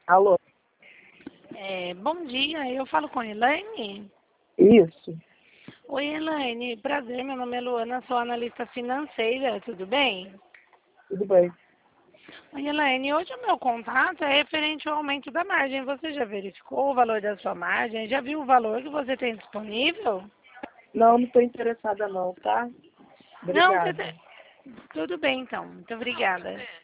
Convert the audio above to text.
Alô? Bom dia, eu falo com a Elaine. Isso, Oi, Elaine, prazer, meu nome é Luana, sou analista financeira, tudo bem? tudo bem. Oi, Elaine, hoje o meu contato é referente ao aumento da margem. Você já verificou o valor da sua margem? Já viu o valor que você tem disponível? Não estou interessada não, tá? Não, Obrigada. tudo bem então, muito obrigada.